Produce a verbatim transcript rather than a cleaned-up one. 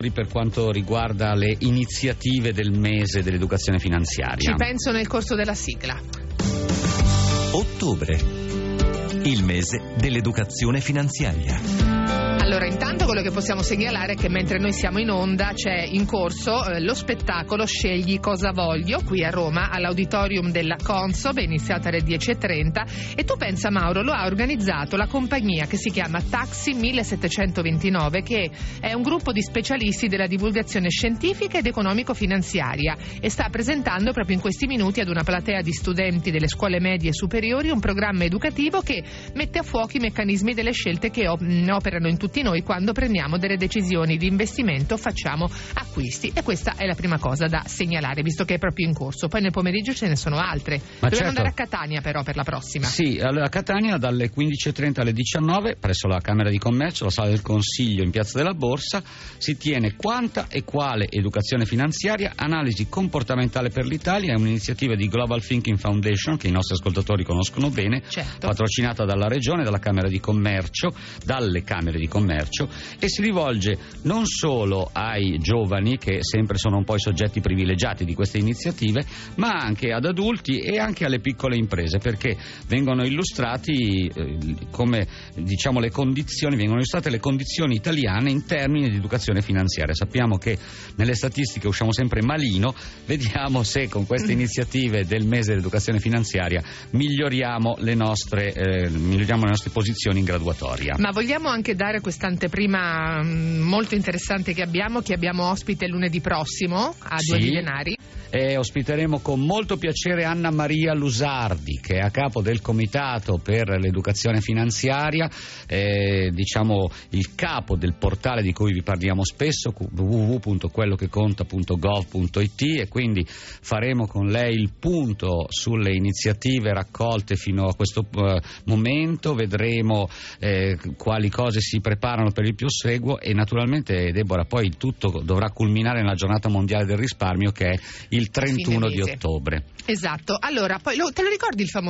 per quanto riguarda le iniziative del mese dell'educazione finanziaria. Ci penso nel corso della sigla. Ottobre, il mese dell'educazione finanziaria. Allora, intanto quello che possiamo segnalare è che mentre noi siamo in onda c'è in corso eh, lo spettacolo Scegli cosa voglio qui a Roma all'auditorium della Consob, è iniziata alle dieci e trenta e tu pensa, Mauro, lo ha organizzato la compagnia che si chiama Taxi millesettecentoventinove, che è un gruppo di specialisti della divulgazione scientifica ed economico-finanziaria e sta presentando proprio in questi minuti ad una platea di studenti delle scuole medie e superiori un programma educativo che mette a fuoco i meccanismi delle scelte che operano in tutti noi quando prendiamo delle decisioni di investimento, facciamo acquisti, e questa è la prima cosa da segnalare visto che è proprio in corso. Poi nel pomeriggio ce ne sono altre. Ma dobbiamo certo. andare a Catania però per la prossima. Sì, allora a Catania dalle quindici e trenta alle diciannove presso la Camera di Commercio, la sala del Consiglio in Piazza della Borsa, si tiene Quanta e quale educazione finanziaria, analisi comportamentale per l'Italia. È un'iniziativa di Global Thinking Foundation che i nostri ascoltatori conoscono bene, certo. patrocinata dalla Regione, dalla Camera di Commercio, dalle Camere di Commercio, e si rivolge non solo ai giovani, che sempre sono un po' i soggetti privilegiati di queste iniziative, ma anche ad adulti e anche alle piccole imprese, perché vengono illustrati eh, come diciamo le condizioni, vengono illustrate le condizioni italiane in termini di educazione finanziaria. Sappiamo che nelle statistiche usciamo sempre malino, vediamo se con queste iniziative del mese dell'educazione finanziaria miglioriamo le nostre eh, miglioriamo le nostre posizioni in graduatoria. Ma vogliamo anche dare questa anteprima molto interessante che abbiamo, che abbiamo ospite lunedì prossimo a Sì. Due Millenari. E ospiteremo con molto piacere Anna Maria Lusardi, che è a capo del Comitato per l'Educazione Finanziaria, eh, diciamo il capo del portale di cui vi parliamo spesso, w w w punto quello che conta punto gov punto i t, e quindi faremo con lei il punto sulle iniziative raccolte fino a questo uh, momento, vedremo eh, quali cose si preparano per il prosieguo e naturalmente, Deborah, poi il tutto dovrà culminare nella giornata mondiale del risparmio, che è il trentuno di ottobre. Esatto. Allora, poi lo, te lo ricordi il famoso